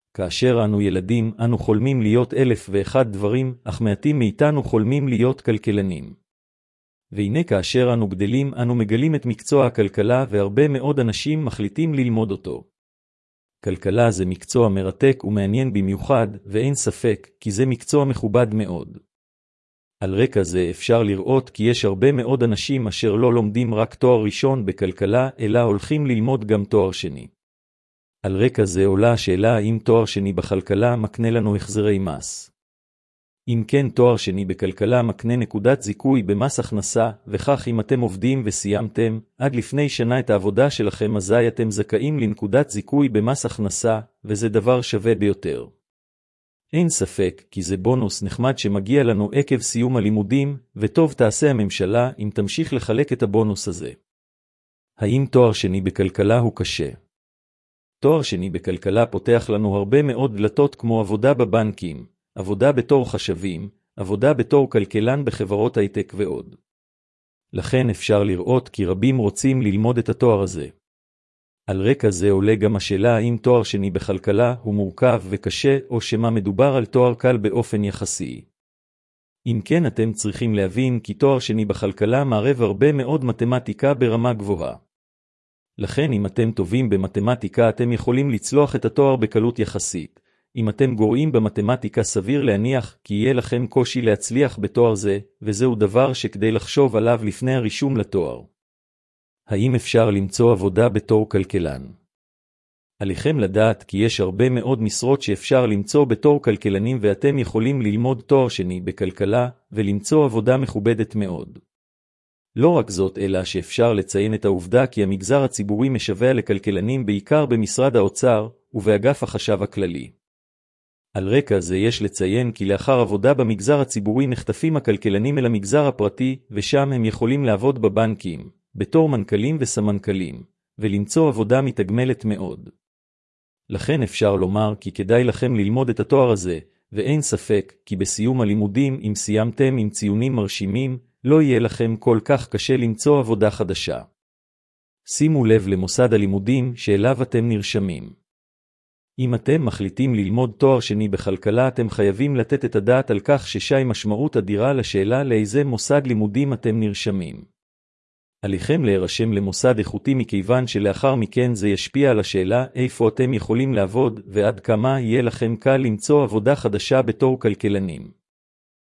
כאשר אנו ילדים, אנו חולמים להיות 1001 דברים, אך מעטים מאיתנו חולמים להיות כלכלנים. והנה כאשר אנו גדלים, אנו מגלים את מקצוע הכלכלה, והרבה מאוד אנשים מחליטים ללמוד אותו. כלכלה זה מקצוע מרתק ומעניין במיוחד, ואין ספק, כי זה מקצוע מכובד מאוד. על רקע זה אפשר לראות כי יש הרבה מאוד אנשים אשר לא לומדים רק תואר ראשון בכלכלה, אלא הולכים ללמוד גם תואר שני. על רקע זה עולה השאלה האם תואר שני בכלכלה מקנה לנו החזרי מס. אם כן, תואר שני בכלכלה מקנה נקודת זיכוי במס הכנסה, וכך אם אתם עובדים וסיימתם עד לפני שנה את העבודה שלכם, אזי אתם זכאים לנקודת זיכוי במס הכנסה, וזה דבר שווה ביותר. אין ספק כי זה בונוס נחמד שמגיע לנו עקב סיום הלימודים, וטוב תעשה הממשלה אם תמשיך לחלק את הבונוס הזה. האם תואר שני בכלכלה הוא קשה? תואר שני בכלכלה פותח לנו הרבה מאוד דלתות כמו עבודה בבנקים, עבודה בתור חשבים, עבודה בתור כלכלן בחברות הייטק ועוד. לכן אפשר לראות כי רבים רוצים ללמוד את התואר הזה. על רקע זה עולה גם השאלה האם תואר שני בכלכלה הוא מורכב וקשה או שמה מדובר על תואר קל באופן יחסי. אם כן, אתם צריכים להבין כי תואר שני בכלכלה מערב הרבה מאוד מתמטיקה ברמה גבוהה. לכן אם אתם טובים במתמטיקה אתם יכולים לצלוח את התואר בקלות יחסית. אם אתם גרועים במתמטיקה סביר להניח כי יהיה לכם קושי להצליח בתואר זה, וזהו דבר שכדי לחשוב עליו לפני הרישום לתואר. האם אפשר למצוא עבודה בתור כלכלן? עליכם לדעת כי יש הרבה מאוד משרות שאפשר למצוא בתור כלכלנים, ואתם יכולים ללמוד תואר שני בכלכלה ולמצוא עבודה מכובדת מאוד. לא רק זאת, אלא שאפשר לציין את העובדה כי המגזר הציבורי משווע לכלכלנים בעיקר במשרד האוצר ובאגף החשב הכללי. על רקע זה יש לציין כי לאחר עבודה במגזר הציבורי נחטפים הכלכלנים אל המגזר הפרטי, ושם הם יכולים לעבוד בבנקים, בתור מנכ"לים וסמנכ"לים, ולמצוא עבודה מתגמלת מאוד. לכן אפשר לומר כי כדאי לכם ללמוד את התואר הזה, ואין ספק כי בסיום הלימודים, אם סיימתם עם ציונים מרשימים, לא יהיה לכם כל כך קשה למצוא עבודה חדשה. שימו לב למוסד הלימודים שאליו אתם נרשמים. אם אתם מחליטים ללמוד תואר שני בכלכלה, אתם חייבים לתת את הדעת על כך ששי משמעות אדירה לשאלה לאיזה מוסד לימודים אתם נרשמים. עליכם להירשם למוסד איכותי, מכיוון שלאחר מכן זה ישפיע על השאלה איפה אתם יכולים לעבוד ועד כמה יהיה לכם קל למצוא עבודה חדשה בתור כלכלנים.